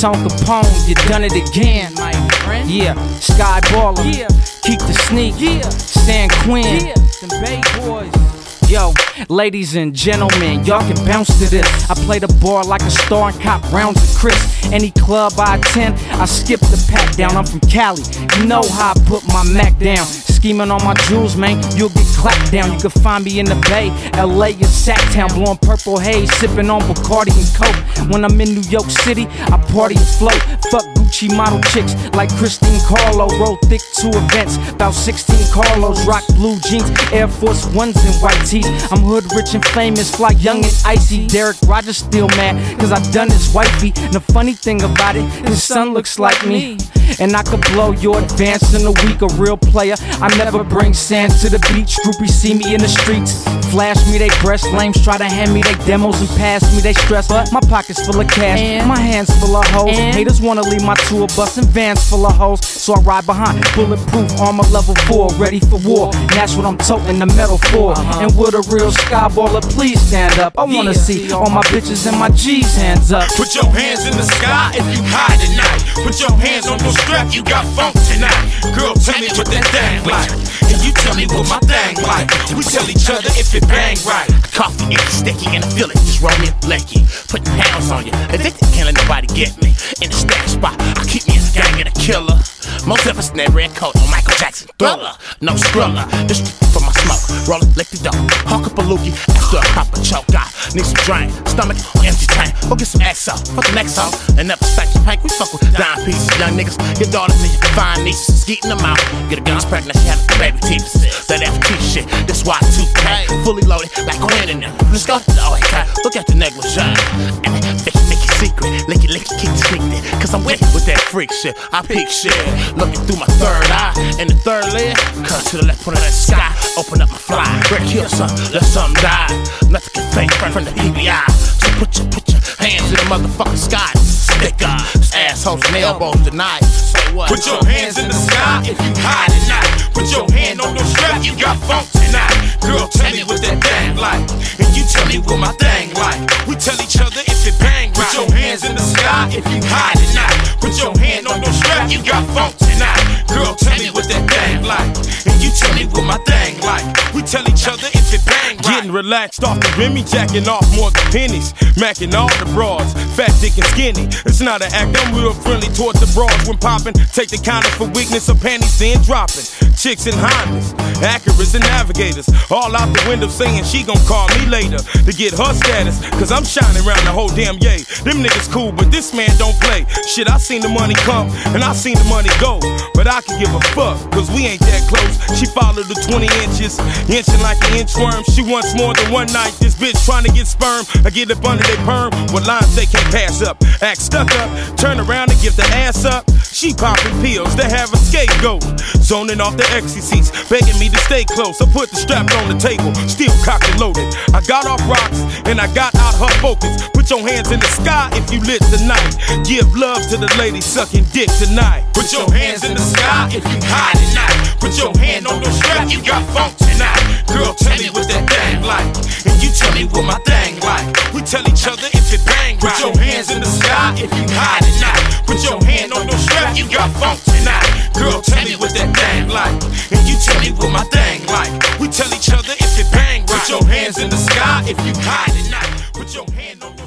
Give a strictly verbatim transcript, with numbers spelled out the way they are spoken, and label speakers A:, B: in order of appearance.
A: Tone Capone, you done it again, my friend. Yeah, Sky Baller, yeah. Keep the sneak, yeah. San Quinn, yeah. Them Bay Boys. Yo, ladies and gentlemen, y'all can bounce to this. I play the bar like a star and cop rounds of Chris. Any club I attend, I skip the pack down. I'm from Cali, you know how I put my Mac down. Scheming on my jewels, man, you'll get clapped down. You can find me in the Bay, L A and Sacktown, blowing purple haze, sipping on Bacardi and Coke. When I'm in New York City, I party and float. Fuck Gucci model chicks like Christine Carlo. Roll thick to events, about sixteen Carlos. Rock blue jeans, Air Force Ones and white tees. I'm hood rich and famous, fly young and icy. Derek Rogers still mad, cause I done his wifey. And the funny thing about it, his son looks like me. And I could blow your advance in a week, a real player. I never bring sand to the beach. Groupies see me in the streets, flash me they breasts. Lames try to hand me they demos and pass me they stress. But my pockets full of cash, and my hands full of hoes. Haters wanna leave my tour bus and vans full of hoes. So I ride behind, bulletproof armor level four, ready for war. And that's what I'm toting the metal for. Uh-huh. And with a real sky baller, please stand up. I wanna yeah. see all my bitches and my G's hands up.
B: Put your hands in the sky if you high tonight. Put your hands on your strap, you got funk tonight. Girl, tell me what that thing like, and you tell me what my thing like. We tell each other if it bang right.
C: Coffee is sticky and I feel it, just roll me a blicky. Putting pounds on you, addicted, can't let nobody get me. In the stack spot, I keep me a gang and a killer. Most of us in that red coat on Michael Jackson Thriller. No Skrilla, this for my smoke. Roll it, lick the dough, hawk up a loogie after a proper choke. I need some drink, stomach on empty tank. Go get some X O, fuck the next hoe, and never stack your pank. We fuck with dime pieces, young niggas. Your daughters and your fine nieces, skeeting them out. Get a gun's pregnant, she having baby teethers. That F T shit, this Y two K, fully loaded like Quinn in them. Let's go, oh okay, look at the negligee. And Vicky, Vicky secret, licky, licky, keep the sneak there. Cause I'm with it with that freak shit, I peek shit. Looking through my third eye, and the third lid, cut to the left, put on that sky, open up my fly. Break kill some, let some die. Nothing can fake from the P B I. So put your, put your hands in the motherfucking sky. Stick up, assholes and elbows tonight. Say what?
B: Put your hands in the sky if you high tonight. Put your hand on your strap, you got funk tonight. Girl, tell me what that thing like, and you tell me what my thing like. We tell each other if it bang right. Put your hands in the sky if you high tonight. Put your hand on your strap, you got funk tonight. Girl, tell me what that thing like, and you tell me what my thing like. We tell each other if it bang right.
D: Getting relaxed off the Remy, jacking off more than pennies. Macking all the broads, fat, thick, and skinny. It's not an act, I'm real friendly towards the broads. When popping, take the counter for weakness of panties, then dropping. Chicks and Hondas, Acuras and Navigators, all out the window saying she gon' call me later to get her status. Cause I'm shining around the whole damn yay. Them niggas cool, but this man don't play. Shit, I seen the money come, and I seen the money go. But I can give a fuck, cause we ain't that close. She followed the twenty inches, inching like an inchworm. She wants more than one night. This bitch trying to get sperm. I get up under they perm, with lines they can't pass up. Act stuck up, turn around and give the ass up. She popping pills to have a scapegoat. Zoning off the exy seats, begging me to stay close. I put the strap on the table, still cocked and loaded. I got off rocks, and I got out her focus. Put your hands in the sky if you lit tonight. Give love to the lady sucking dick tonight.
B: Put your hands in the sky if you high tonight. Put your hand on your strap, you got funk tonight. Girl, tell me what that thing like, and you tell me what my thing like. We tell each other if it bang right. Put your hands in the sky if you high tonight. Put your hand on your strap, you got funk tonight. Girl, tell me what that thing like, and you tell me what my thing like. We tell each other if it bang right. Put your hands in the sky if you high tonight. Put your hand on your